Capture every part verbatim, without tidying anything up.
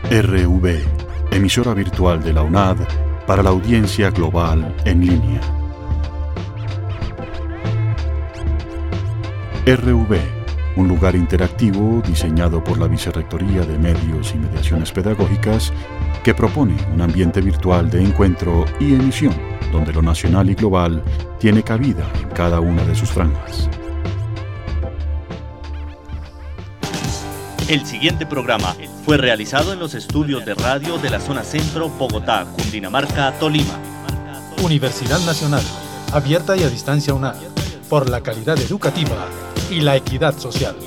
R V, emisora virtual de la UNAD para la audiencia global en línea. R V, un lugar interactivo diseñado por la Vicerrectoría de Medios y Mediaciones Pedagógicas que propone un ambiente virtual de encuentro y emisión donde lo nacional y global tiene cabida en cada una de sus franjas. El siguiente programa fue realizado en los estudios de radio de la zona centro, Bogotá, Cundinamarca, Tolima. Universidad Nacional, abierta y a distancia UNAD, por la calidad educativa y la equidad social.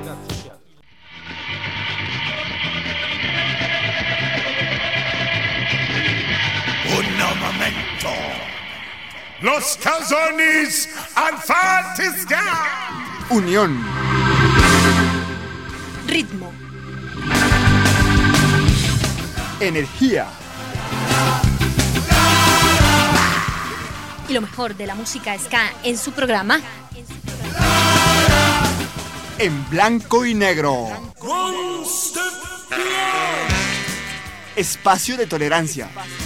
Un momento. Los calzones al Fatisca. Unión. Ritmo. Energía. Y lo mejor de la música ska en su programa En blanco y negro. Espacio de tolerancia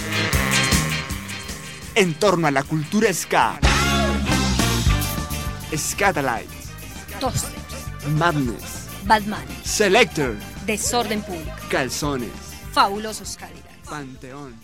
en torno a la cultura ska. Scatalites, Toasters, Madness, Batman, Selector, Desorden Público, Calzones, Fabulosos Cadillacs, Panteón.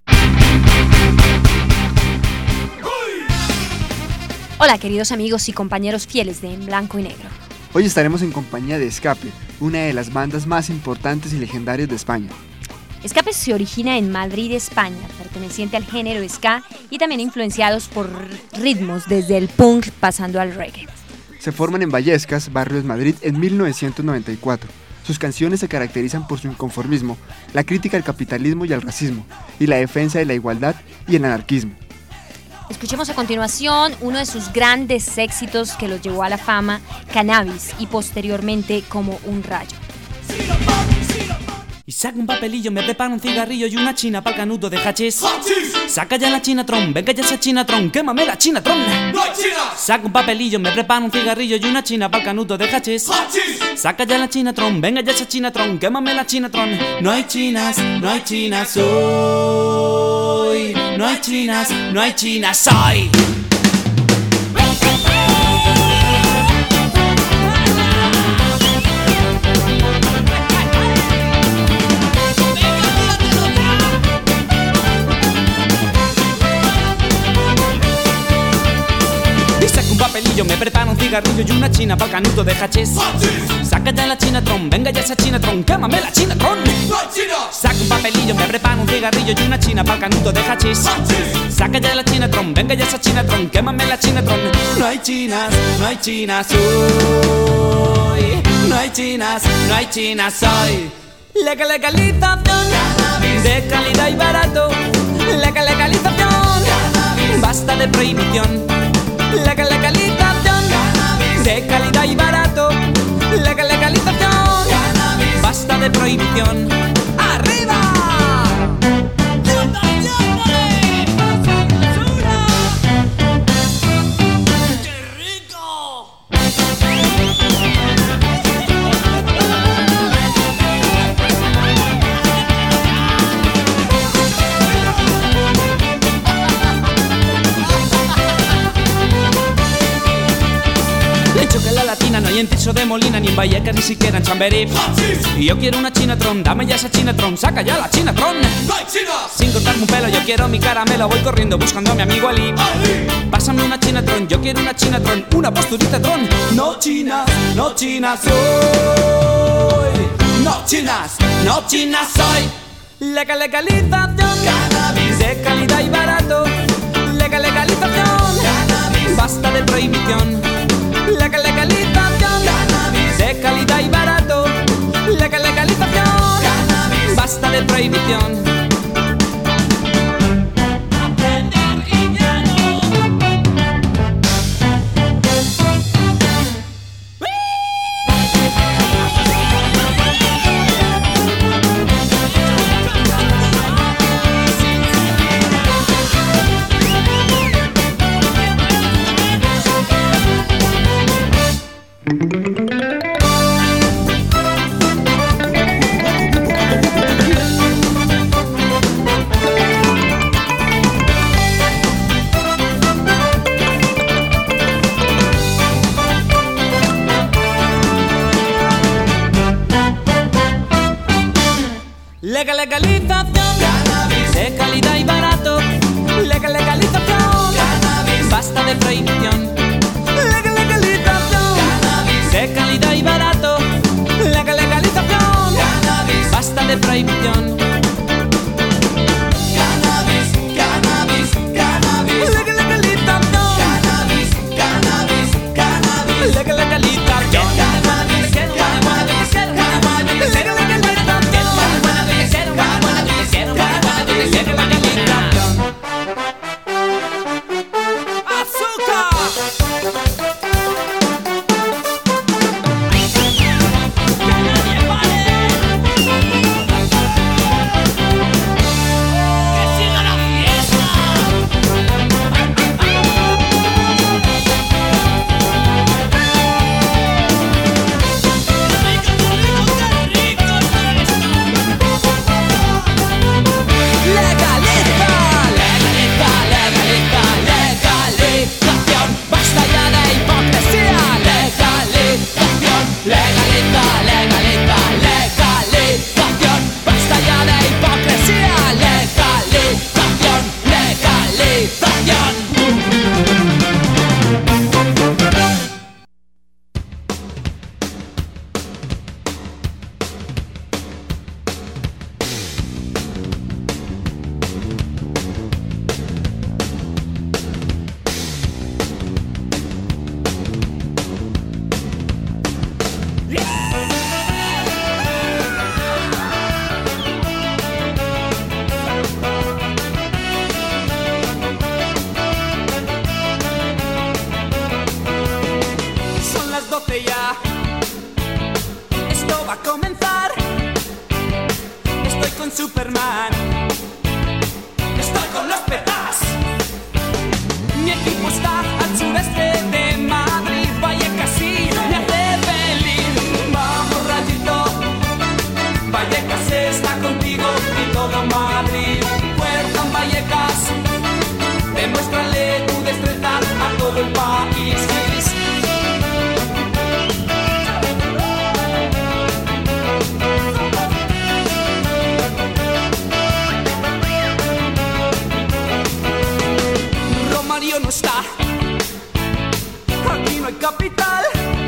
Hola queridos amigos y compañeros fieles de En Blanco y Negro. Hoy estaremos en compañía de Escape, una de las bandas más importantes y legendarias de España. Escape se origina en Madrid, España, perteneciente al género ska y también influenciados por ritmos desde el punk pasando al reggae. Se forman en Vallescas, barrio de Madrid, en mil novecientos noventa y cuatro. Sus canciones se caracterizan por su inconformismo, la crítica al capitalismo y al racismo, y la defensa de la igualdad y el anarquismo. Escuchemos a continuación uno de sus grandes éxitos que los llevó a la fama, Cannabis, y posteriormente Como un rayo. Y saca un papelillo, me prepara un cigarrillo y una china pa'l canuto de hachís. Saca ya la Chinatron, venga ya esa Chinatron, quémame la Chinatron. ¡No hay chinas! Saca un papelillo, me prepara un cigarrillo y una china pa'l canuto de hachís. Saca ya la Chinatron, venga ya esa Chinatron, quémame la Chinatron. No hay chinas, no hay chinas hoy. No hay chinas, no hay chinas hoy. Papelillo, me prepara un cigarrillo y una china pa'l canuto de hachís. Saca ya la Chinatron, venga ya esa Chinatron, quémame la Chinatron. Saca un papelillo, me prepara un cigarrillo y una china pa'l canuto de hachís. Saca ya la Chinatron, venga ya esa Chinatron, quémame la Chinatron. No hay chinas, no hay chinas hoy. No hay chinas, no hay chinas hoy. Legal legalización de calidad y barato. Legal legalización, basta de prohibición. La legalización de calidad y barato. La legalización, basta de prohibición. ¡Arriba! ¡Qué rico! Que la latina no hay en Tirso de Molina ni en Vallecas ni siquiera en Chamberí. Y yo quiero una Chinatron, dame ya esa Chinatron, saca ya la Chinatron. ¡No hay chinas! Sin cortarme un pelo, yo quiero mi caramelo, voy corriendo buscando a mi amigo Ali. ¡Ali! Pásame una Chinatron, yo quiero una Chinatron, una posturita tron. No chinas, no chinas hoy. No chinas, no chinas hoy. Legal legalización, cannabis de calidad y barato. Legal legalización, cannabis, basta de prohibición. La legalización, cannabis de calidad y barato. La legalización, cannabis, basta de prohibición. Legal, legalización, cannabis, de calidad y barato. Legal, legalización, cannabis, basta de prohibición. Legal, legalización, cannabis, de calidad y barato. Legal, legalización, cannabis, basta de prohibición. Cannabis, cannabis, cannabis. Legal, legalización, cannabis, cannabis, cannabis. Legal, legalización, cannabis, cannabis, cannabis. Legal, Superman, estoy con los petas. Mi equipo está al sureste de Madrid. Vallecas sí me hace feliz. Vamos, Rayito, Vallecas está contigo y todo Madrid. Fuerza en Vallecas, demuéstrale tu destreza a todo el país. No está, aquí no hay capital,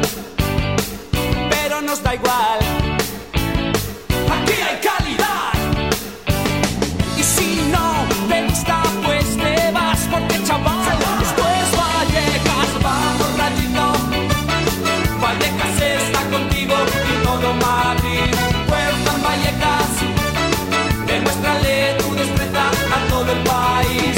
pero nos da igual, aquí hay calidad. Y si no te gusta, pues te vas, porque chaval, esto es Vallecas. Vamos, Rayito, Vallecas está contigo y todo Madrid. Fuerza en Vallecas, demuéstrale tu destreza a todo el país.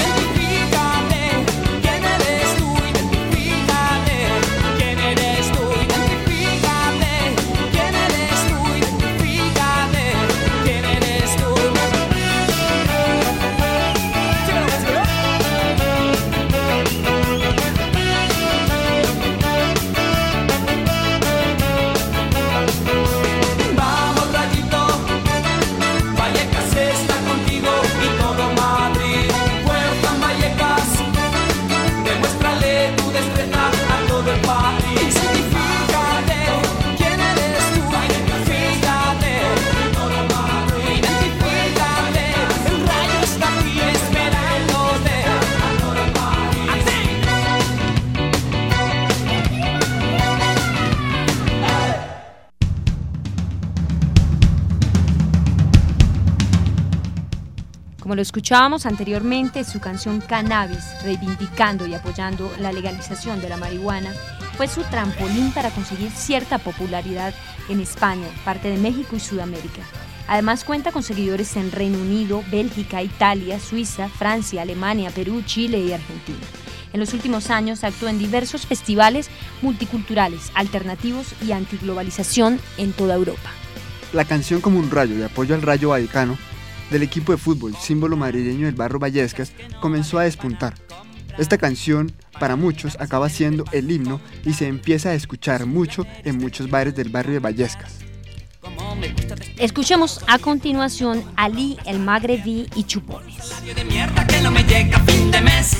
Como lo escuchábamos anteriormente, su canción Cannabis, reivindicando y apoyando la legalización de la marihuana, fue su trampolín para conseguir cierta popularidad en España, parte de México y Sudamérica. Además cuenta con seguidores en Reino Unido, Bélgica, Italia, Suiza, Francia, Alemania, Perú, Chile y Argentina. En los últimos años actuó en diversos festivales multiculturales, alternativos y antiglobalización en toda Europa. La canción Como un rayo, de apoyo al Rayo Vallecano, del equipo de fútbol, símbolo madrileño del barrio Vallescas, comenzó a despuntar. Esta canción, para muchos, acaba siendo el himno y se empieza a escuchar mucho en muchos bares del barrio de Vallescas. Escuchemos a continuación Ali, el Magrebí y Chupones. De mierda que no me llega a fin de mes.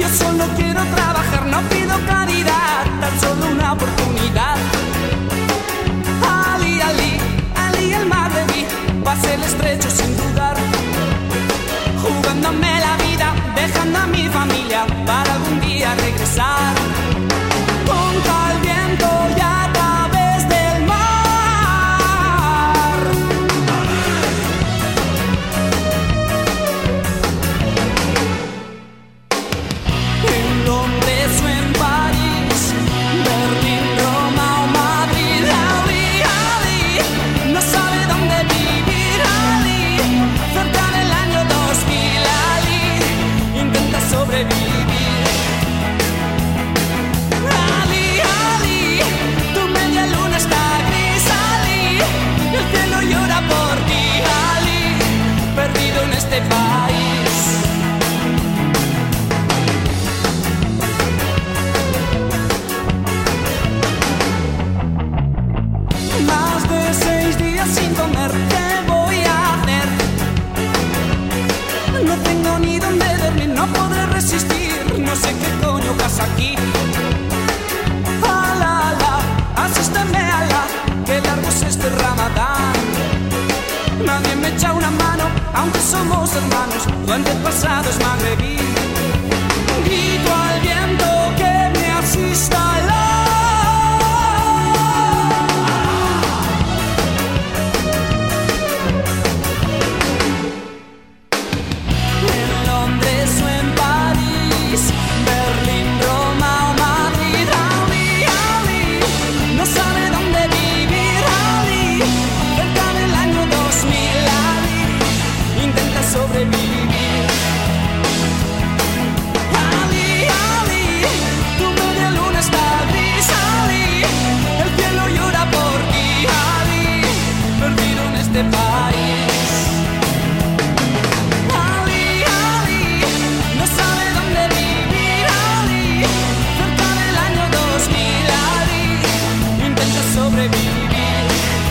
Yo solo quiero trabajar, no pido caridad, tan solo una oportunidad. Ali, Ali, Ali el magrebí, pasé el estrecho sin dudar, jugándome la vida, dejando a mi familia para algún día regresar. Junto al viento y a través del mar. En Londres o en París, Berlín, Roma o Madrid, Ali, Ali, no sabe dónde vivir, Ali, cerca del año dos mil, Ali, intenta sobrevivir. Ali, Ali, tu media luna está gris, Ali, el cielo llora por ti, Ali, perdido en este país. Más de seis días sin comer, ¿qué voy a hacer? No tengo ni dónde dormir, no podré resistir, no sé qué coño pasa aquí. Ala, ala, asísteme, ala, que largo es este Ramadán. Nadie me echa una mano, aunque somos hermanos, tu antepasado es magrebí. Grito al viento que me asista la. En Londres o en París, Berlín, Roma o Madrid, Ali, Ali, no sabe dónde vivir, Ali, cerca del año dos mil, Ali, intenta sobrevivir. Ali, Ali, tu media luna está gris, Ali, el cielo llora por ti, Ali, perdido en este país. Ali, Ali, no sabe dónde vivir, Ali, cerca del año dos mil, Ali, intenta sobrevivir.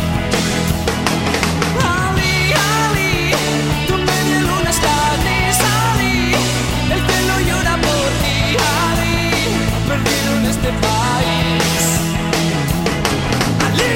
Ali, Ali, tu media luna está gris, Ali, el cielo llora por ti, Ali, perdido en este país. Ali.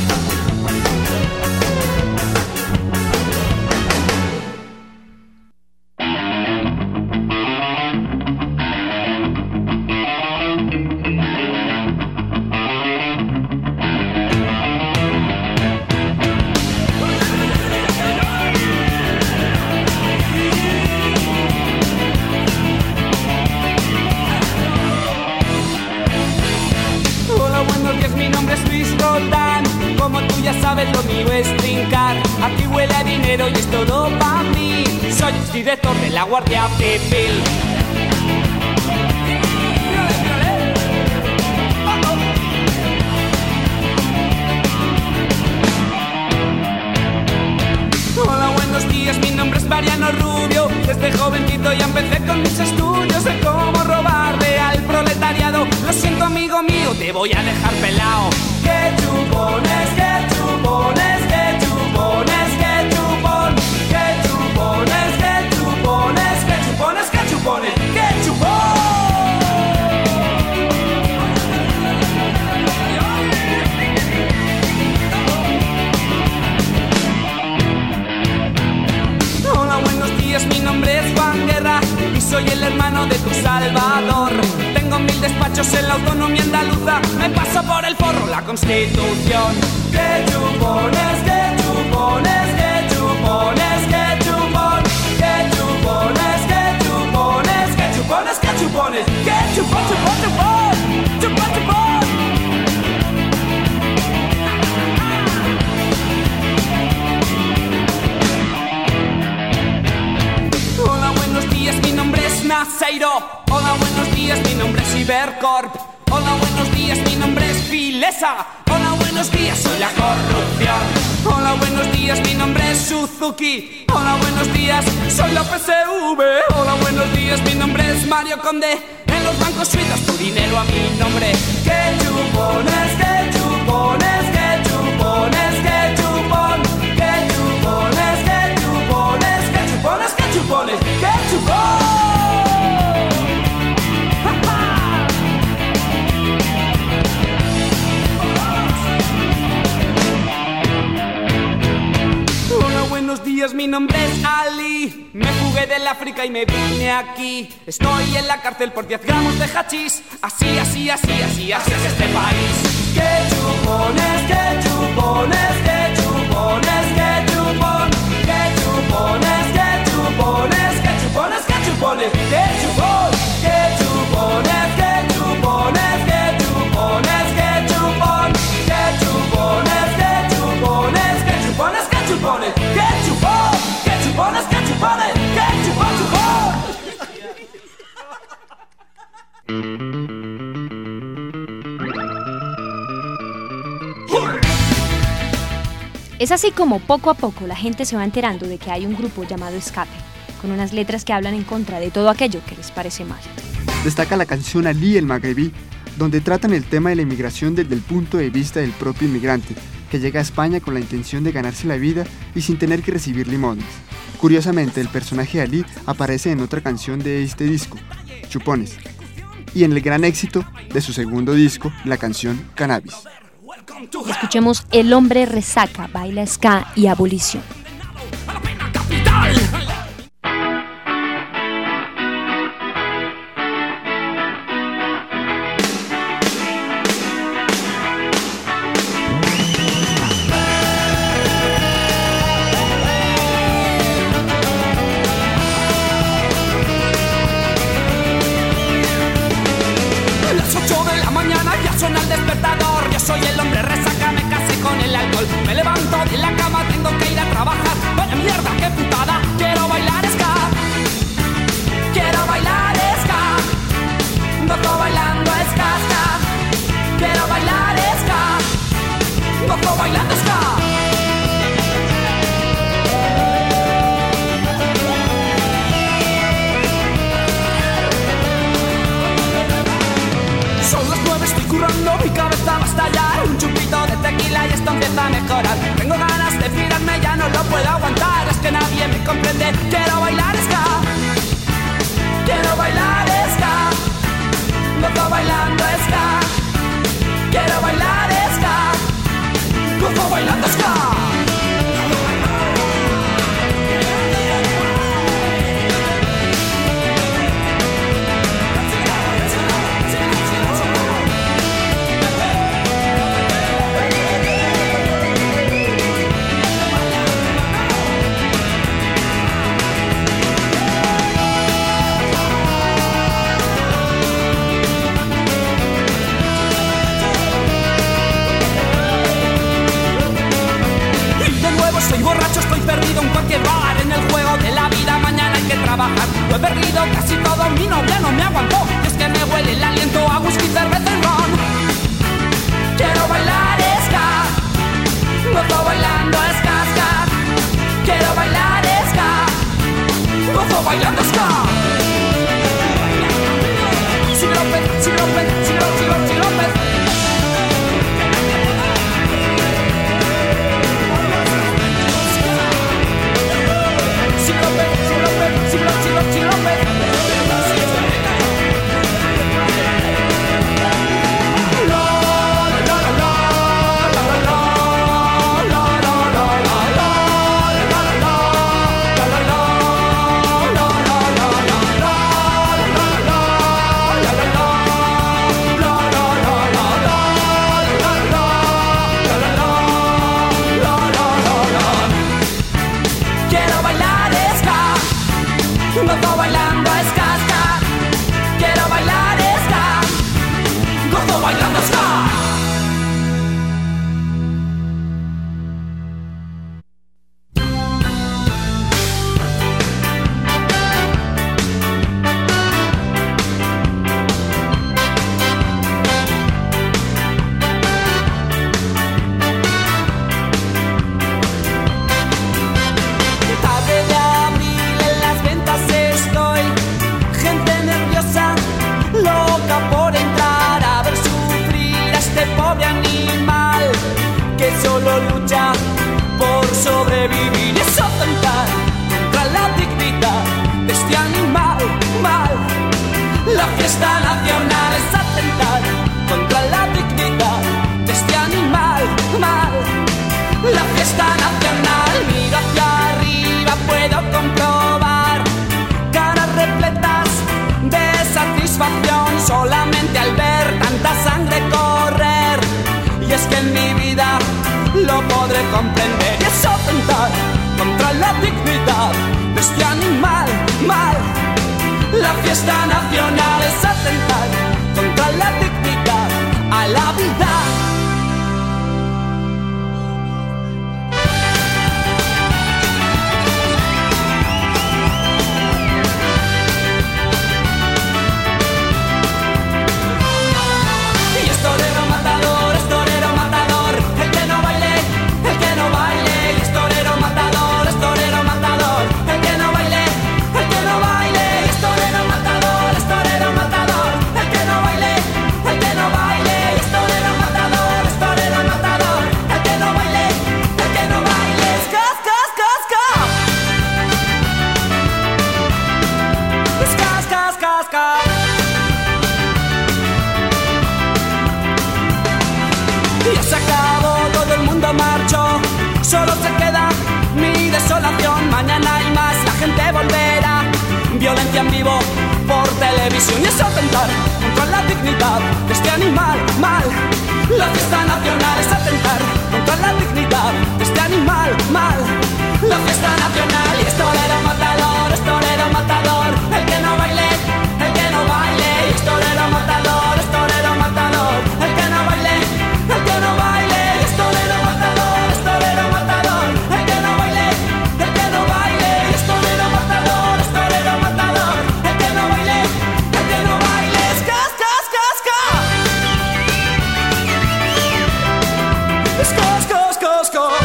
Hola, buenos días, mi nombre es Luis Roldán. Como tú ya sabes, lo mío es trincar. Aquí huele a dinero y es todo para mí. Soy exdirector de la Guardia Civil. Hola, buenos días, mi nombre es Mariano Rubio. Desde jovencito ya empecé con mis estudios de cómo robarle al proletariado. Lo siento, amigo mío, te voy a dejar pelao. Que chupones, que chupones, que chupones, que chupón. Que chupones, que chupones, que chupones, que chupones, que chupón. Hola, buenos días, mi nombre es Juan Guerra y soy el hermano de tu Salvador. Tengo mil despachos en la autonomía andaluza, me paso por el forro la Constitución. Que chupones, que chupones, que chupones, que chupón. Que chupones, que chupones, que chupones, que chupones, que chupón, chupón, chupón, chupón, chupón. Hola, buenos días, mi nombre es Naseiro. Hola, buenos días, mi nombre es Ibercorp. Hola, buenos días, mi nombre es Filesa. Hola, buenos días, soy la corrupción. Hola, buenos días, mi nombre es Suzuki. Hola, buenos días, soy la P S V. Hola, buenos días, mi nombre es Mario Conde. En los bancos suidos tu dinero a mi nombre. Que chupones, que chupones, que chupones, que chupón. Que chupones, que chupones, que chupones, que chupones, que chupón. mi nombre es Ali. Me fugué del África y me vine aquí. Estoy en la cárcel por diez gramos de hachís. Así, así, así, así, así es este país. ¡Qué chupones, qué chupones, qué chupones, qué chupón! ¡Qué chupones, qué chupones, qué chupones, qué chupones, qué chupón! ¡Qué chupones, qué chupones, qué chupones, qué chupón! ¡Qué chupones, qué chupones, qué chupones, qué chupones, qué chupón! ¡Qué chupones, qué chupones, qué chupón, chupón! Es así como poco a poco la gente se va enterando de que hay un grupo llamado Escape, con unas letras que hablan en contra de todo aquello que les parece mal. Destaca la canción Ali el Magrebí, donde tratan el tema de la inmigración desde el punto de vista del propio inmigrante, que llega a España con la intención de ganarse la vida y sin tener que recibir limones. Curiosamente, el personaje de Ali aparece en otra canción de este disco, Chupones, y en el gran éxito de su segundo disco, la canción Cannabis. Escuchemos El hombre resaca, baila ska y abolición. Las ocho de la mañana ya suena el despertador. Yo soy el hombre resaca, me casé con el alcohol. Me levanto de la cama, tengo que ir a trabajar. Vaya mierda, qué putada, quiero bailar ska. Quiero bailar ska. Gozo bailando ska, ska. Quiero bailar ska. Gozo bailando ska. Son las nueve, estoy currando, mi cabeza va a estallar. Un chupito de tequila y esto empieza a mejorar. Tengo ganas de pirarme, ya no lo puedo aguantar. Es que nadie me comprende, quiero bailar ska. Quiero bailar ska. Gozo bailando ska. Quiero bailar ska. Gozo bailando ska. Soy borracho, estoy perdido en cualquier bar. En el juego de la vida mañana hay que trabajar. Lo he perdido casi todo, mi novia no me aguantó. Es que me huele el aliento a whisky, cerveza y ron. Quiero bailar ska. Gozo bailando ska, ska. Quiero bailar ska. Gozo bailando ska. Si López, si López, si López, si López. Gozo bailando ska, ska. Quiero bailar ska. Gozo bailando ska. Solo lucha por sobrevivir. Es atentar contra la dignidad de este animal, mal. La fiesta nacional es atentar contra la dignidad de este animal, mal. La fiesta nacional mira hacia arriba de comprender y es atentar contra la dignidad de este animal, mal. La fiesta nacional es atentar contra la dignidad a la vida. Solo se queda mi desolación. Mañana hay más, la gente volverá. Violencia en vivo por televisión. Y es atentar contra la dignidad de este animal, mal. La fiesta nacional es atentar contra la dignidad de este animal, mal. La fiesta nacional y es torero matador, es torero matador. El que no baile, el que no baile. Y es torero matador, es torero matador. El que no baile, el que no baile. Es torero matador, es torero matador. El que no baile, el que no baile. Es torero matador, es torero matador. El que no baile, el que no baile. Es cas, cas, cas, cas. Es cas, cas, cas, cas.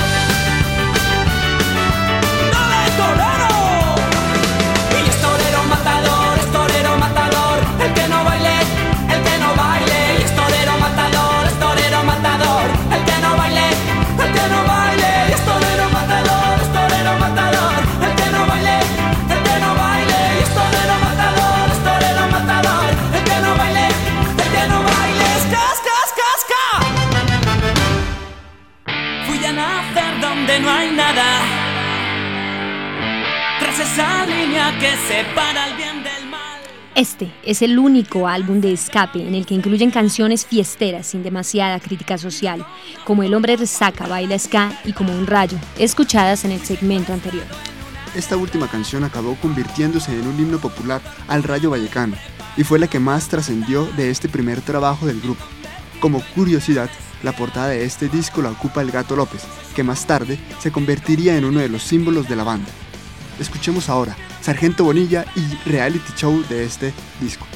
¡Dale, torero! Y es torero matador, es torero matador. El que no baile, el que no baile. Y es torero matador, es torero matador. El que no baile, el que no baile. Y es torero matador, es torero matador. El que no baile, el que no baile. Y es torero matador, es torero matador. El que no baile, el que no baile. Es cas, cas, cas, cas. Fui a nacer donde no hay nada, tras esa línea que separa el bien del mal. Este es el único álbum de Escape en el que incluyen canciones fiesteras sin demasiada crítica social, como El hombre resaca baila ska y Como un rayo, escuchadas en el segmento anterior. Esta última canción acabó convirtiéndose en un himno popular al Rayo Vallecano y fue la que más trascendió de este primer trabajo del grupo. Como curiosidad, la portada de este disco la ocupa el Gato López, que más tarde se convertiría en uno de los símbolos de la banda. Escuchemos ahora Sargento Bonilla y reality show de este disco.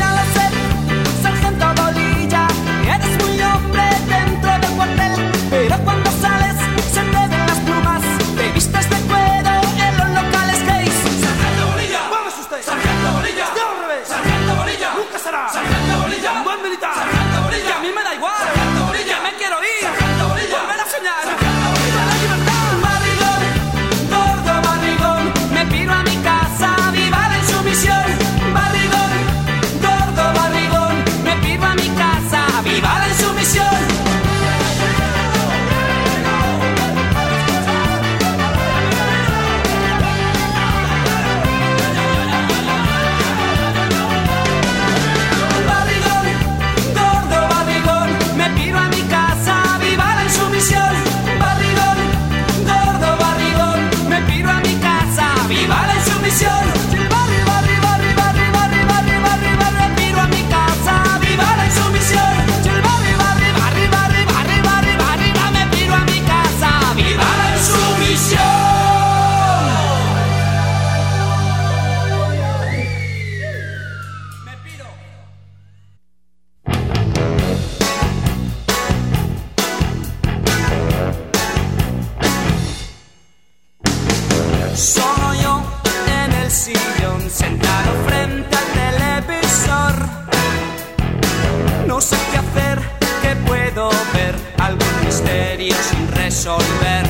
Pero puedo ver algún misterio sin resolver.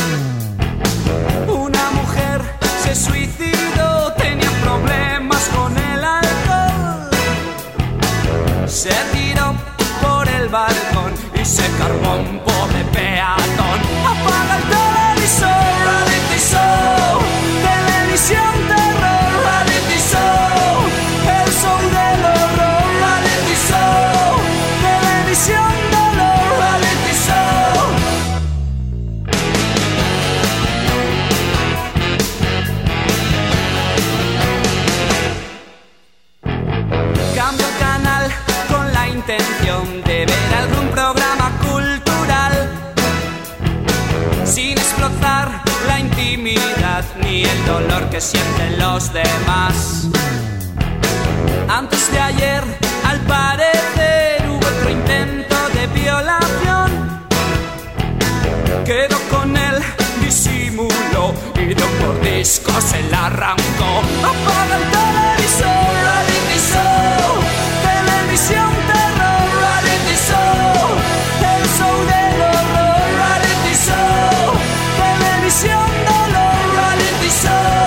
Una mujer se suicidó, tenía problemas con el alcohol. Se tiró por el balcón y se cargó un pobre peatón. Apaga el televisor, reality show, televisión terror, reality show, el show del horror, reality show, televisión dolor, reality show. Cambio canal con la intención de ver algún programa cultural, sin explotar la intimidad ni el dolor que sienten los demás. Antes de ayer, al parecer, hubo otro intento de violación. Quedó con él, disimuló y de un mordisco se la arrancó. Apaga el televisor, reality show, televisión terror, reality show, el show del horror, reality show, televisión dolor, reality show.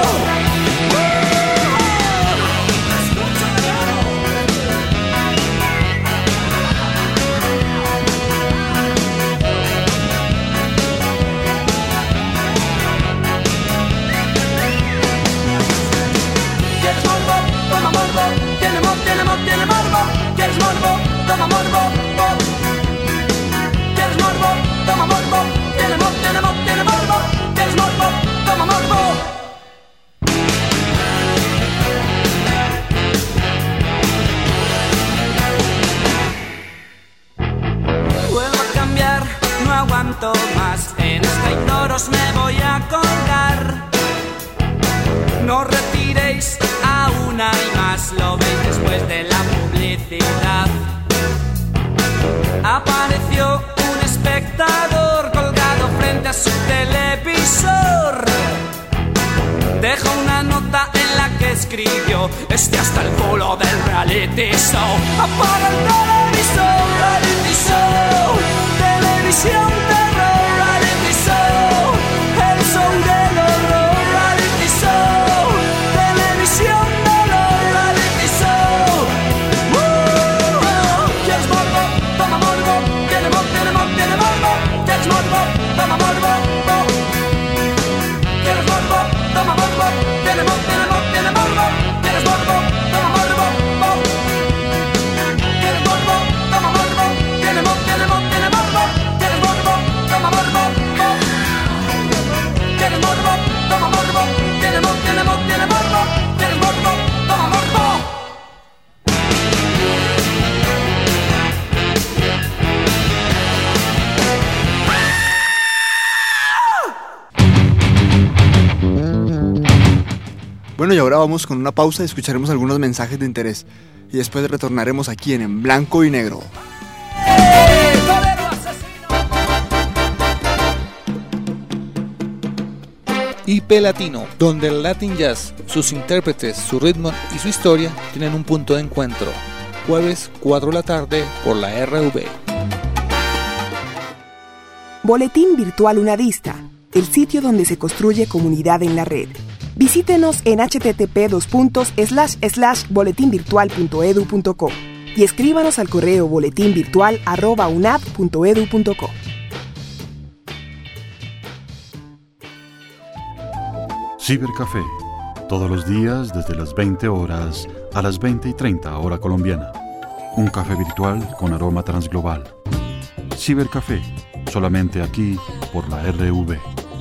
¿Quieres morbo? Toma morbo. Tiene morbo, tiene morbo, tiene morbo. ¿Quieres morbo? Toma morbo. ¿Quieres morbo? Toma morbo. Tiene morbo, tiene morbo, tiene morbo. ¿Quieres morbo? Toma morbo. Vuelvo a cambiar, no aguanto más. En esta y toros me voy a colgar. No retiréis, aún hay más. Lo veis después de la publicidad. Apareció un espectador colgado frente a su televisor. Dejó una nota en la que escribió: este hasta el culo del reality show. Apaga el televisor, reality show, televisión terror, reality show, el show del horror, reality show, televisión dolor, reality show. ¡Uh! ¿Quieres morbo? Toma morbo. Tiene morbo, tiene morbo, tiene morbo. ¿Quieres morbo? Toma morbo. ¿Quieres morbo? Toma morbo. Tiene morbo, tiene morbo, tiene morbo. ¿Quieres morbo? Toma morbo. ¿Quieres morbo? Toma morbo. Tiene morbo, tiene morbo, tiene morbo. ¿Quieres morbo? Toma morbo. ¿Quieres morbo? Toma morbo. Tiene morbo, tiene morbo, tiene morbo. ¿Quieres morbo? Toma morbo. Bueno, y ahora vamos con una pausa y escucharemos algunos mensajes de interés. Y después retornaremos aquí en En Blanco y Negro. I P Latino, donde el Latin Jazz, sus intérpretes, su ritmo y su historia tienen un punto de encuentro. Jueves, cuatro de la tarde, por la R V. Boletín Virtual Unadista, el sitio donde se construye comunidad en la red. Visítenos en h t t p dos puntos slash slash boletín virtual punto e d u punto co y escríbanos al correo boletinvirtual arroba unad punto e d u punto co. Cibercafé, todos los días desde las veinte horas a las veinte y treinta hora colombiana. Un café virtual con aroma transglobal. Cibercafé, solamente aquí por la R V.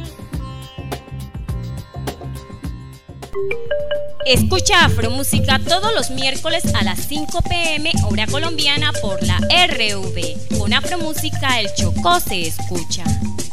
Escucha Afromúsica todos los miércoles a las cinco pe eme hora colombiana por la R V. Con Afromúsica el Chocó se escucha.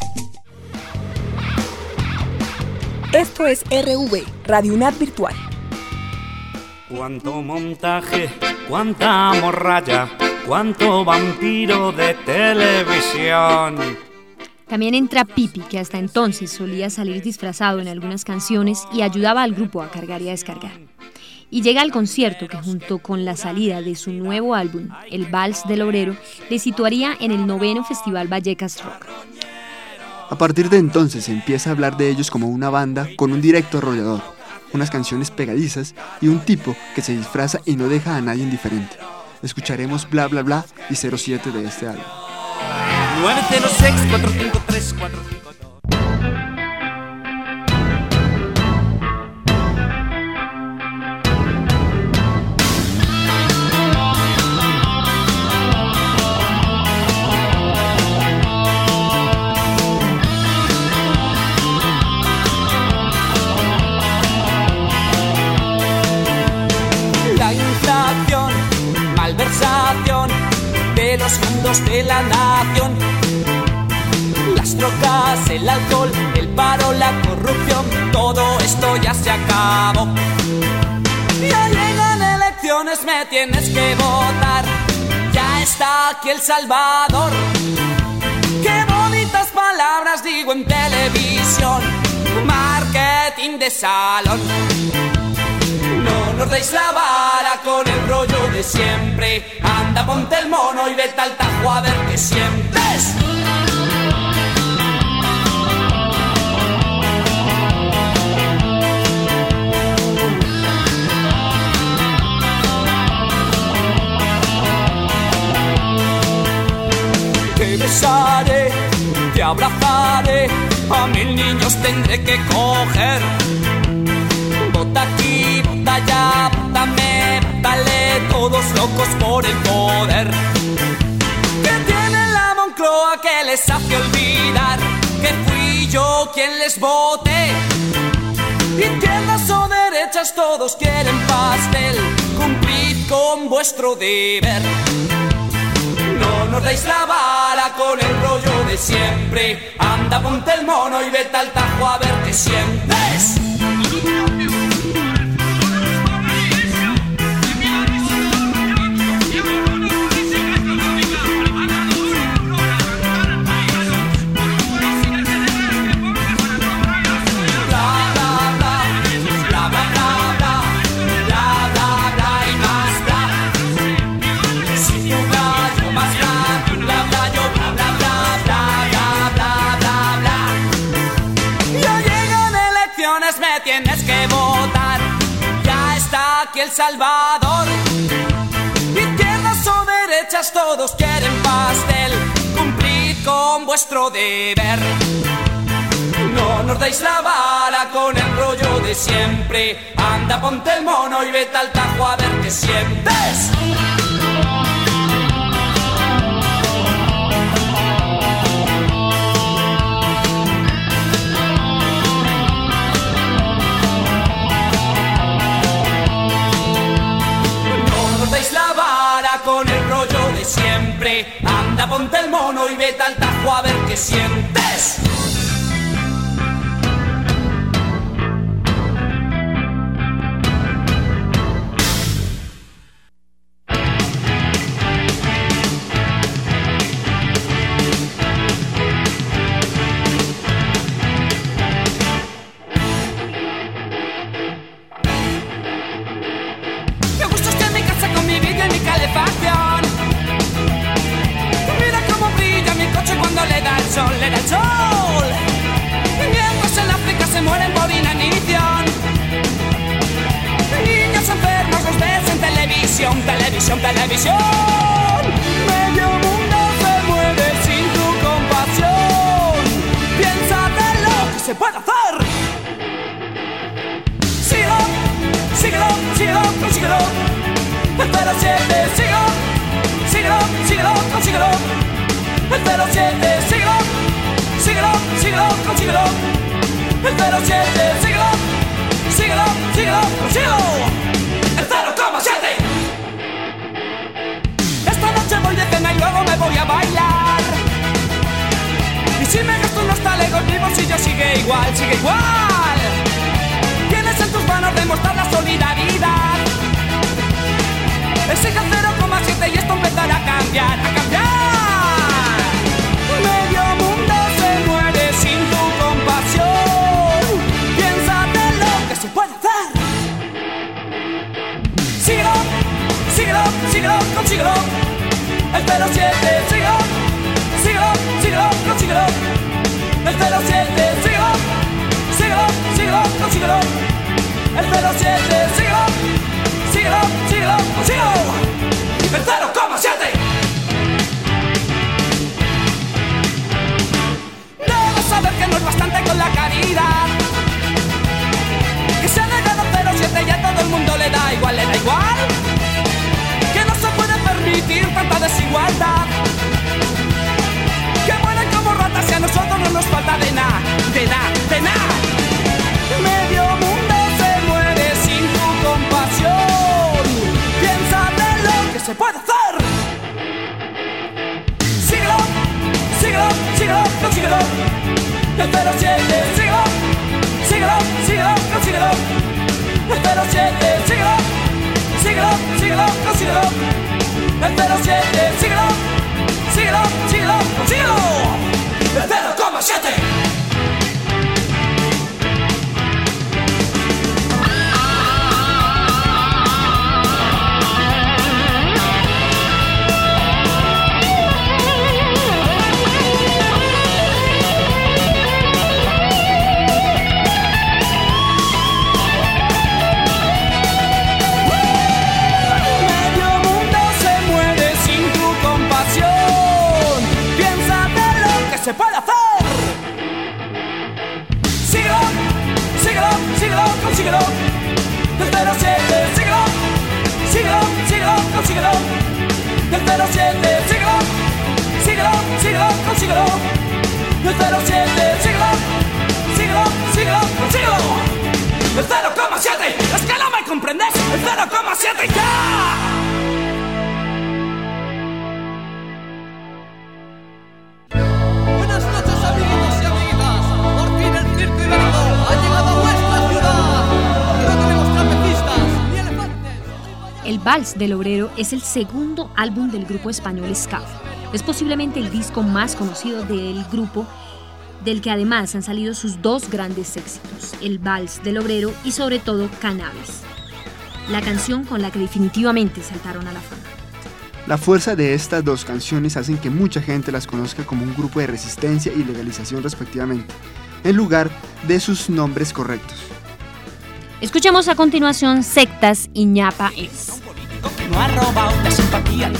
Esto es R V, Radio UNAD Virtual. Cuánto montaje, cuánta morralla, cuánto vampiro de televisión. También entra Pipi, que hasta entonces solía salir disfrazado en algunas canciones y ayudaba al grupo a cargar y a descargar. Y llega al concierto que junto con la salida de su nuevo álbum, El Vals del Obrero, le situaría en el noveno Festival Vallecas Rock. A partir de entonces se empieza a hablar de ellos como una banda con un directo arrollador, unas canciones pegadizas y un tipo que se disfraza y no deja a nadie indiferente. Escucharemos Bla Bla Bla y cero siete de este álbum. nueve cero seis, cuatro cinco tres, cuatro cinco dos. De los fondos de la nación, las drogas, el alcohol, el paro, la corrupción, todo esto ya se acabó. Ya llegan elecciones, me tienes que votar, ya está aquí El Salvador. Qué bonitas palabras digo en televisión, marketing de salón. No nos deis la vara con el rollo de siempre. Anda, ponte el mono y vete al tajo a ver qué sientes. Te besaré, te abrazaré, a mil niños tendré que coger. Vota aquí, vota allá, vótame, vótale, todos locos por el poder. Que tiene la Moncloa que les hace olvidar que fui yo quien les voté. Izquierdas o derechas, todos quieren pastel, cumplid con vuestro deber. No nos deis la vara con el rollo de siempre. Anda, ponte el mono y vete al tajo a ver qué sientes. Me tienes que votar, ya está aquí El Salvador. Izquierdas o derechas, todos quieren pastel, cumplid con vuestro deber. No nos deis la vara con el rollo de siempre. Anda, ponte el mono y vete al tajo a ver qué sientes. La vara con el rollo de siempre. Anda, ponte el mono y vete al tajo a ver qué sientes. Mira cómo brilla mi coche cuando le da el sol, le da el sol. Mientras en África se mueren por inanición. Niños enfermos los ves en televisión, televisión, televisión. Medio mundo se muere sin tu compasión. Piénsate lo que se puede hacer. Síguelo, síguelo, síguelo, consíguelo. El cero siete, síguelo, síguelo, síguelo, consíguelo. El cero siete, síguelo, síguelo, síguelo, consíguelo. El cero siete, síguelo, síguelo, síguelo, consíguelo. El cero siete. Esta noche voy de cena y luego me voy a bailar. Y si me gasto unos talegos, mi bolsillo sigue igual, sigue igual. Tienes en tus manos demostrar la solidaridad. Exige cero coma siete y esto empezará a cambiar, a cambiar. Medio mundo se muere sin tu compasión. Piénsate lo que se puede hacer. cero siete, siglo, siglo, siglo, no siglo. El cero siete, siglo, siglo, siglo, no siglo. El cero siete, siglo, siglo, siglo, no siglo. El cero coma siete. Debes saber que no es bastante con la caridad, que se ha negado cero siete y a todo el mundo le da igual, le da igual, que no se puede permitir tanta desigualdad, que mueren como ratas y a nosotros no nos falta de nada, de nada, de nada. Medio mundo se muere sin tu compasión, piensa de lo que se puede hacer. Siglo, siglo, siglo, no siglo. El cero siete, siglo, siglo, siglo, no siglo. El cero siete, siglo, siglo, siglo, no siglo. El cero siete, siglo, siglo, siglo, no siglo. El cero coma siete. Se puede hacer. Siglo, siglo, siglo, con siglo. Del cero siete, siglo, siglo, siglo, con siglo. Del cero siete, siglo, siglo, siglo, con siglo. Del cero siete, siglo, siglo, siglo, con siglo. El cero coma siete, es que no me comprendes. El cero coma siete ya. El Vals del Obrero es el segundo álbum del grupo español Ska. Es posiblemente el disco más conocido del grupo, del que además han salido sus dos grandes éxitos, El Vals del Obrero y sobre todo Cannabis, la canción con la que definitivamente saltaron a la fama. La fuerza de estas dos canciones hacen que mucha gente las conozca como un grupo de resistencia y legalización respectivamente, en lugar de sus nombres correctos. Escuchemos a continuación Sectas y Ñapa Es. No ha robado la simpatía.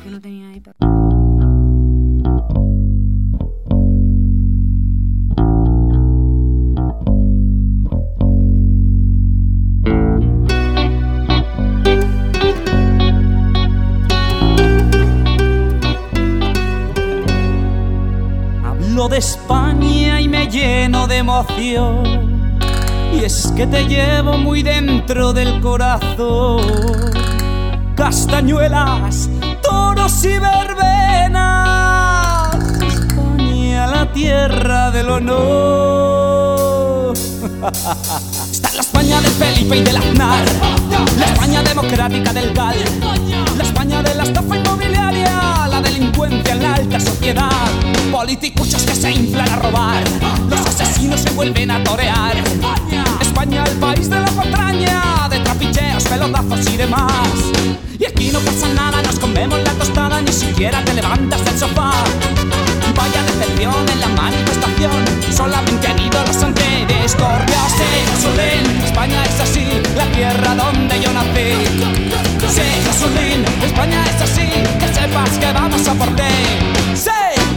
Hablo de España y me lleno de emoción. Y es que te llevo muy dentro del corazón. Castañuelas, toros y verbenas. España, la tierra del honor. Está la España del Felipe y del Aznar, la España democrática del Gal, la España de la estafa inmobiliaria, la delincuencia en la alta sociedad, politicuchos que se inflan a robar, los asesinos se vuelven a torear. España, el país de la patraña, de trapicheos, pelotazos y demás. Y aquí no pasa nada, nos comemos la tostada, ni siquiera te levantas del sofá. Vaya decepción en la manifestación, solamente han ido los anteriores. Corrias de gasolín, España es así, la tierra donde yo nací. Sí, gasolín, España es así, que sepas que vamos a por ti. Sí.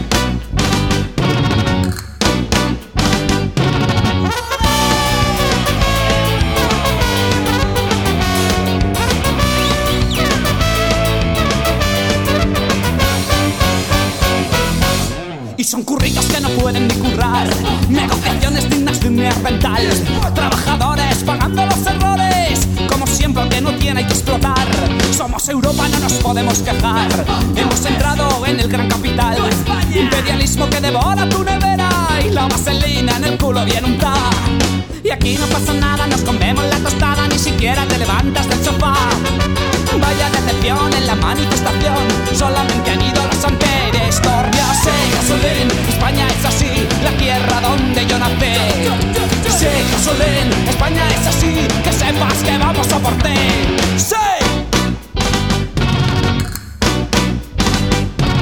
Y son currillos que no pueden ni currar, negociaciones dignas de un neandertal, trabajadores pagando los errores, como siempre que no tiene que explotar. Somos Europa, no nos podemos quejar, hemos entrado en el gran capital, imperialismo que devora tu nevera y la vaselina en el culo bien untada. Y aquí no pasa nada, nos comemos la tostada, ni siquiera te levantas del sofá. Vaya decepción en la manifestación, solamente han ido los anteriores. Corrias y gasolín, España es así, la tierra donde yo nací. Sí, gasolín, España es así, que sepas que vamos a por ti. Sí.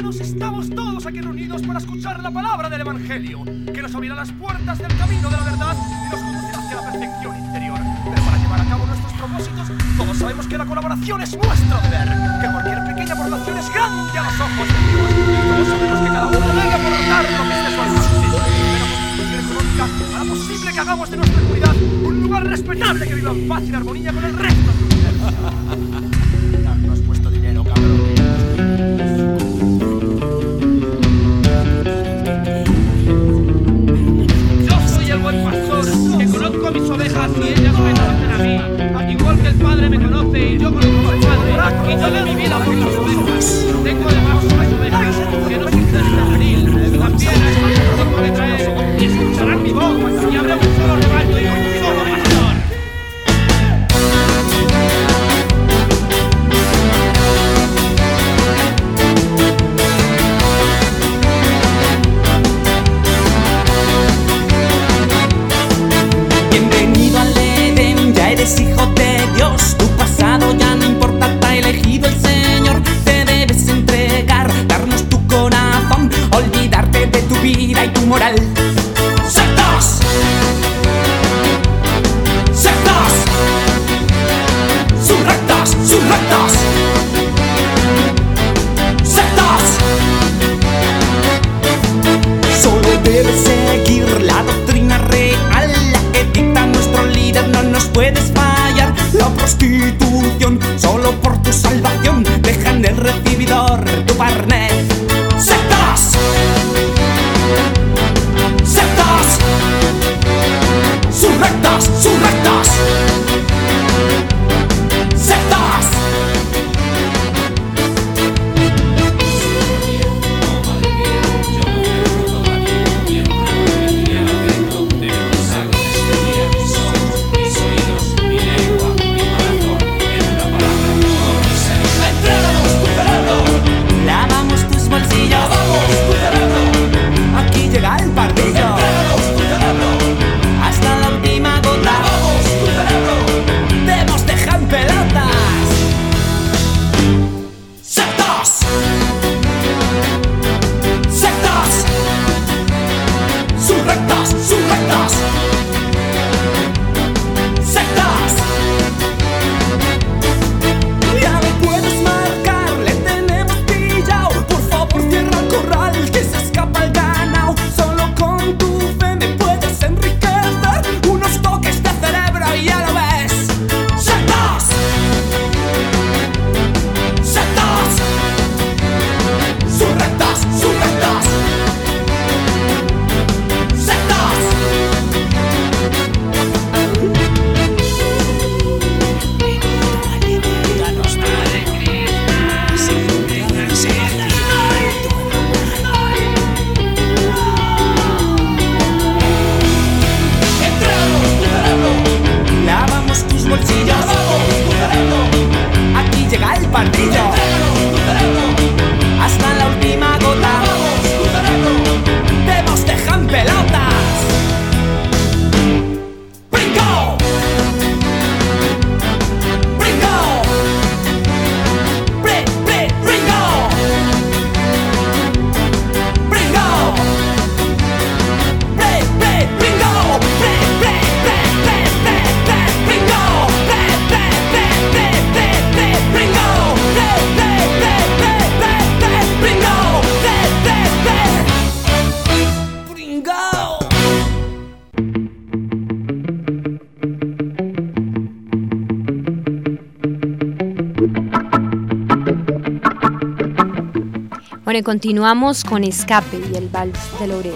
hermanos, estamos todos aquí reunidos para escuchar la palabra del Evangelio, que nos abrirá las puertas del camino de la verdad y nos conducirá hacia la perfección interior. Pero para llevar a cabo nuestros propósitos, todos sabemos que la colaboración es nuestro deber, que cualquier pequeña aportación es grande a los ojos de Dios. Todos sabemos que cada uno debe aportar lo que esté a su alcance. Pero con contribución económica hará posible que hagamos de nuestra comunidad un lugar respetable que viva en paz y en armonía con el resto de la humanidad. No has puesto dinero, cabrón. El buen pastor, que conozco a mis ovejas y ellas me conocen a mí, igual que el Padre me conoce y yo conozco al Padre, y yo doy mi vida por las ovejas. Tengo además unas ovejas que no se quedan en el también a estas tengo que traer, y escucharán mi voz, y habrá un solo rebaño y un solo pastor. Eres hijo de Dios, tu pasado ya no importa, te ha elegido el Señor. Te debes entregar, darnos tu corazón, olvidarte de tu vida y tu moral. ¡Sectas! ¡Sectas! ¡Surrectas! ¡Surrectas! ¡Sectas! Solo debes seguir la doctrina real, la que dicta nuestro líder, no nos puedes fallar. La prostitución, solo por tu salvación, deja en el recibidor tu carnet. ¡Sectas! ¡Sectas! ¡Surrectas! ¡Surrectas! ¡Sectas! Bueno, continuamos con Escape y el Vals del Obrero.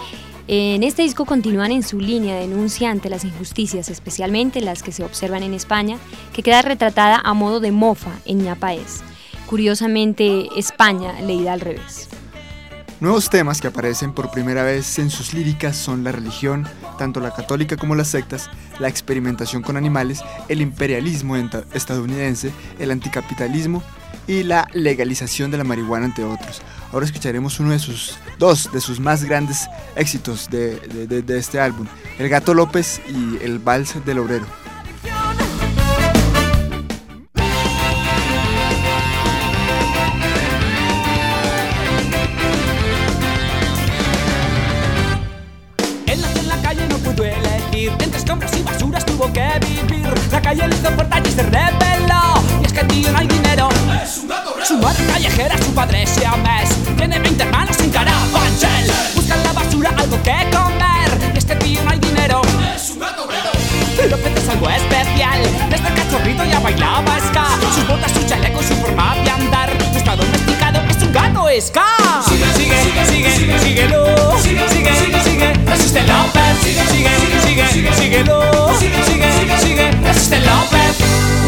En este disco continúan en su línea de denuncia ante las injusticias, especialmente las que se observan en España, que queda retratada a modo de mofa en Ñapaez. Curiosamente, España leída al revés. Nuevos temas que aparecen por primera vez en sus líricas son la religión, tanto la católica como las sectas, la experimentación con animales, el imperialismo estadounidense, el anticapitalismo y la legalización de la marihuana, entre otros. Ahora escucharemos uno de sus, dos de sus más grandes éxitos de, de, de, de este álbum, El Gato López y El Vals del Obrero. padre siamés. Tiene veinte hermanos en Carabanchel. Busca en la basura algo que comer. Y es que tío no hay dinero. Es un gato obrero. López es algo especial. Desde cachorrito ya bailaba ska. Sus botas, su chaleco, su forma de andar. No está domesticado, es un gato ska. Sigue, sigue, sigue, sigue, síguelo. Sigue, sigue, sigue, resiste López. Sigue, sigue, sigue, síguelo. Sigue, sigue, sigue, resiste López.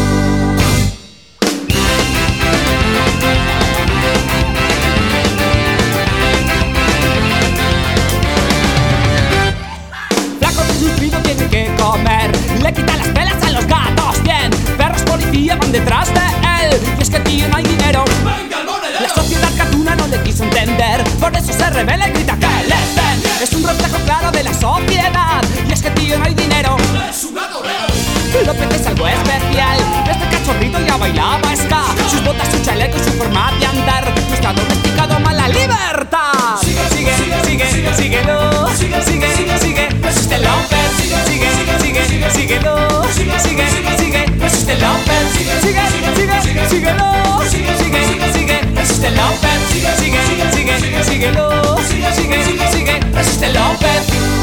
Flaco desnutrido tiene que comer. Le quita las pelas a los gatos, bien. Perros policía van detrás de él. Y es que tío no hay dinero. La sociedad gatuna no le quiso entender. Por eso se revela y grita que le den. Es un reflejo claro de la sociedad. Y es que tío no hay dinero. Es un gato obrero. López es algo especial. Desde cachorrito ya bailaba ska. Sus botas, su chaleco y su forma de andar. No está domesticado, mala libertad. Sigue, sigue, sigue, síguelo. Sigue, sigue, sigue, resiste López. Sigue, sigue, sigue, síguelo. Sigue, sigue, sigue, resiste López. Sigue, sigue, sigue, síguelo. Sigue, sigue, sigue, resiste López. Sigue, sigue, sigue, síguelo. Sigue, sigue, sigue, resiste López.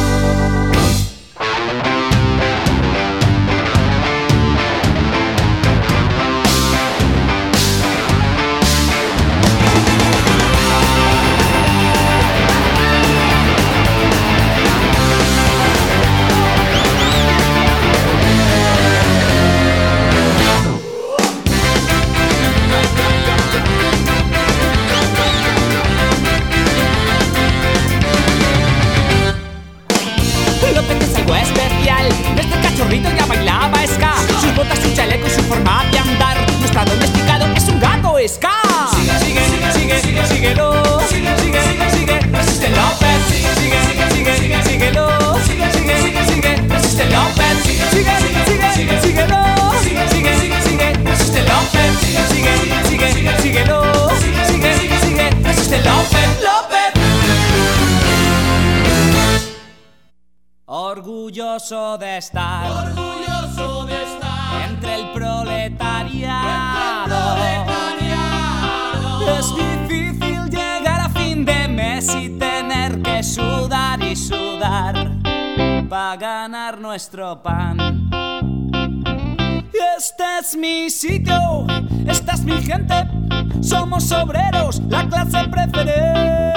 Ya bailaba ska. Sus botas, su chaleco y su forma de andar. No está domesticado, es un gato ska. Sigue, sigue, sigue, sigue, síguelo. Sigue, sigue, sigue, resiste López. Sigue, sigue, sigue, síguelo. Sigue, sigue, sigue, resiste López. Sigue, sigue, sigue, síguelo. Sigue, sigue, sigue, resiste López. Sigue, sigue, sigue, síguelo. Sigue, sigue, sigue, resiste López. López. Orgulloso de estar, orgulloso de estar entre el proletariado. Entre el proletariado. Es difícil llegar a fin de mes y tener que sudar y sudar para ganar nuestro pan. Este es mi sitio, esta es mi gente, somos obreros, la clase preferente.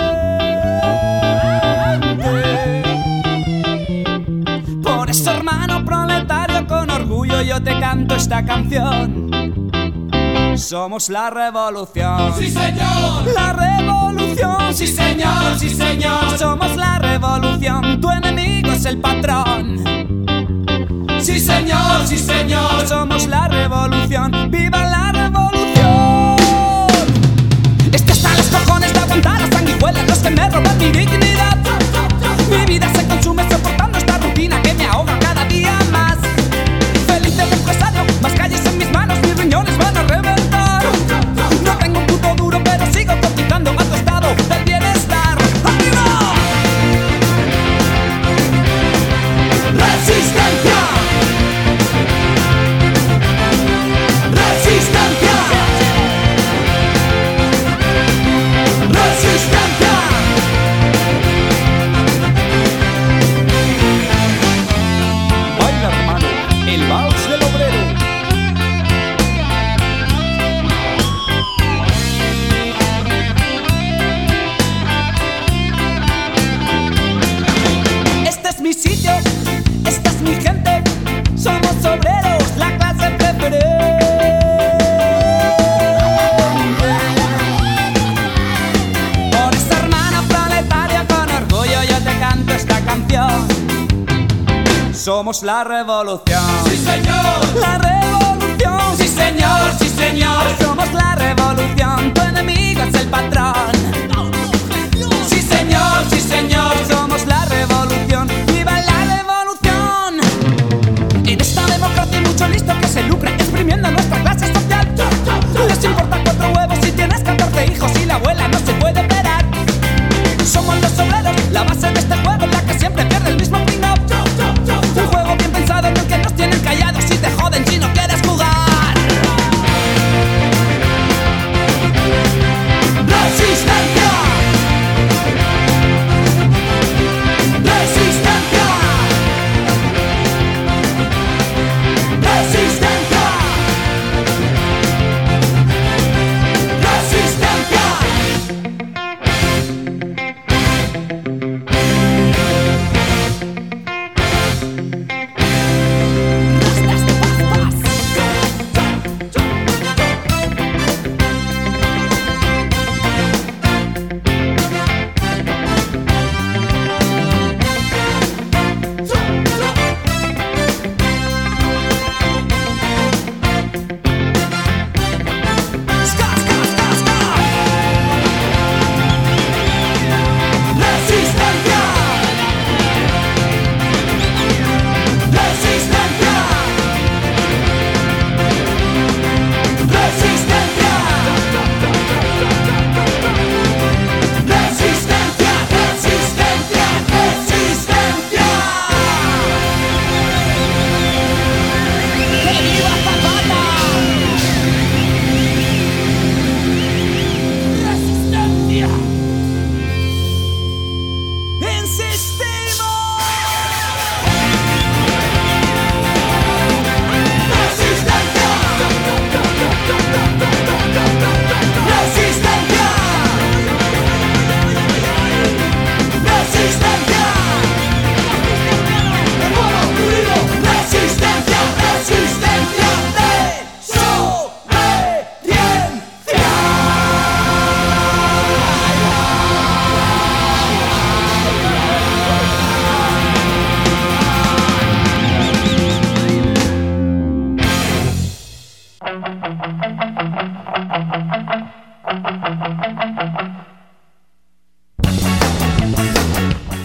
Por eso, hermano proletario, con orgullo yo te canto esta canción. Somos la revolución. ¡Sí, señor! La revolución. ¡Sí, señor! ¡Sí, señor! Somos la revolución. Tu enemigo es el patrón. ¡Sí, señor! ¡Sí, señor! Somos la revolución. ¡Viva la revolución! Este hasta los cojones de aguantar las sanguijuelas, los que me roban mi dignidad. Mi vida se consume soportando esta rutina que me ahoga cada día más. Feliz del empresario, más calles en mis manos, mis riñones van a reventar. No tengo un puto duro, pero sigo cotizando a tu estado del bienestar. ¡Arriba! ¡Resistencia! ¡Resistencia! ¡Resistencia! Baila, hermano, el vals del obrero. Este es mi sitio, esta es mi gente, somos obreros, la clase preferente. Por esa hermana proletaria, con orgullo yo te canto esta canción. Somos la revolución. ¡Sí, señor! La revolución. ¡Sí, señor! ¡Sí, señor! Somos la revolución. Tu enemigo es el patrón. ¡Sí, señor! ¡Sí, señor! Somos la revolución. ¡Viva la revolución! En esta democracia hay mucho listo que se lucra exprimiendo nuestra clase social. Les importa cuatro huevos si tienes catorce hijos y la abuela no se puede esperar. Somos los obreros, la base de este juego en la que siempre pierde el mismo pringao. Un juego bien pensado en el que nos tienen callados y te joden si no quieres jugar.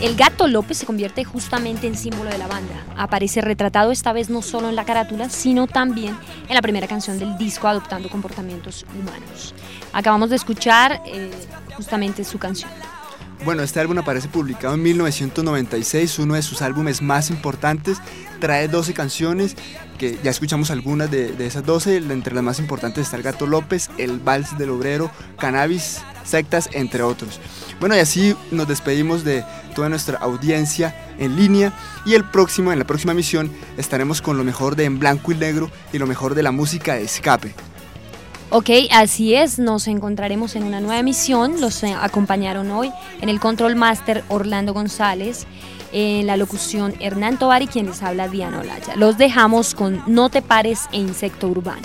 El Gato López se convierte justamente en símbolo de la banda. Aparece retratado esta vez no solo en la carátula, sino también en la primera canción del disco, adoptando comportamientos humanos. Acabamos de escuchar eh, justamente su canción. Bueno, este álbum aparece publicado en mil novecientos noventa y seis, uno de sus álbumes más importantes. Trae doce canciones, que ya escuchamos algunas de, de esas doce. Entre las más importantes está El Gato López, El Vals del Obrero, Cannabis, Sectas, entre otros. Bueno, y así nos despedimos de toda nuestra audiencia en línea, y el próximo, en la próxima emisión estaremos con lo mejor de En Blanco y Negro y lo mejor de la música de escape. Ok, así es, nos encontraremos en una nueva emisión. Los acompañaron hoy en el Control Master Orlando González, en la locución Hernán Tovar y quien les habla Diana Olaya. Los dejamos con No te pares e Insecto Urbano.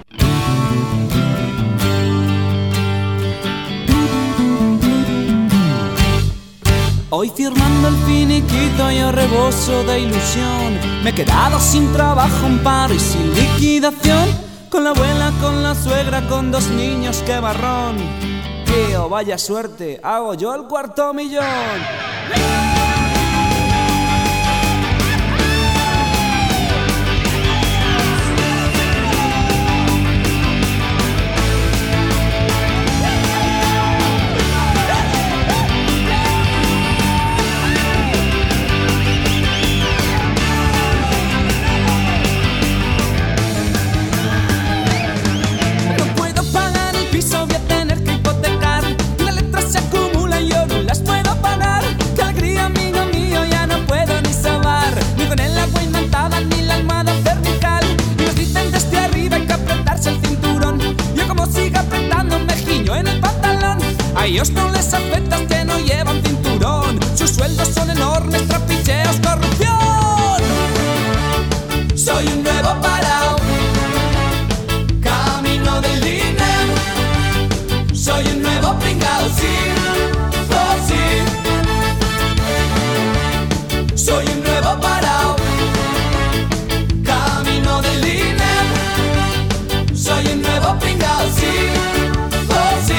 Hoy firmando el finiquito yo rebozo de ilusión. Me he quedado sin trabajo, en paro y sin liquidación. Con la abuela, con la suegra, con dos niños, qué barrón. Tío, vaya suerte, hago yo el cuarto millón. A ellos no les afecta que no llevan cinturón. Sus sueldos son enormes, trapicheos, corrupción. Soy un nuevo parao, camino del dinero. Soy un nuevo pringao, sí, oh sí. Soy un nuevo parao, camino del dinero. Soy un nuevo pringao, sí, oh sí.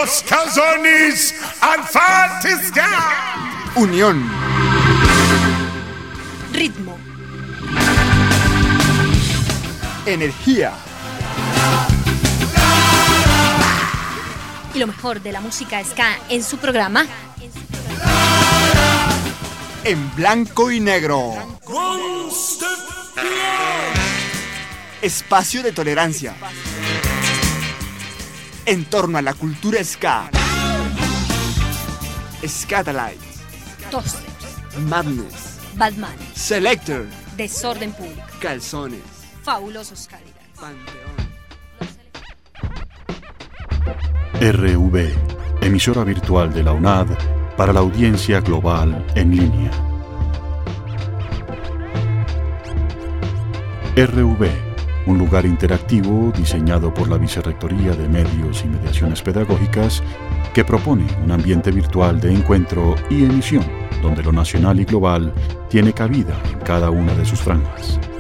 Los calzones Alfantisca. Unión. Ritmo. Energía. Y lo mejor de la música ska en su programa En blanco y negro. Espacio de tolerancia en torno a la cultura ska. Scatalites, Toasters, Madness, Batman, Selector, Desorden Público, Calzones, Fabulosos Cadillacs, Panteón. R V, emisora virtual de la UNAD para la audiencia global en línea. R V, un lugar interactivo diseñado por la Vicerrectoría de Medios y Mediaciones Pedagógicas que propone un ambiente virtual de encuentro y emisión donde lo nacional y global tiene cabida en cada una de sus franjas.